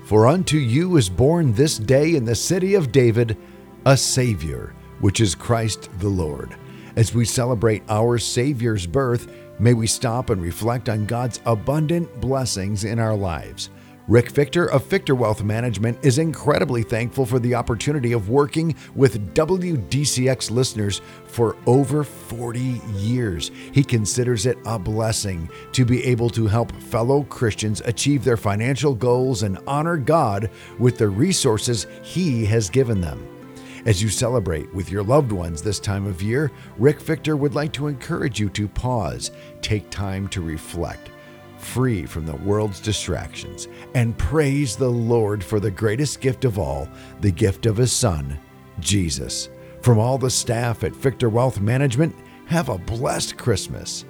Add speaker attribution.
Speaker 1: For unto you is born this day in the city of David a Savior, which is Christ the Lord. As we celebrate our Savior's birth, may we stop and reflect on God's abundant blessings in our lives. Rick Victor of Victor Wealth Management is incredibly thankful for the opportunity of working with WDCX listeners for over 40 years. He considers it a blessing to be able to help fellow Christians achieve their financial goals and honor God with the resources He has given them. As you celebrate with your loved ones this time of year, Rick Victor would like to encourage you to pause, take time to reflect, free from the world's distractions, and praise the Lord for the greatest gift of all, the gift of His Son, Jesus. From all the staff at Victor Wealth Management, have a blessed Christmas.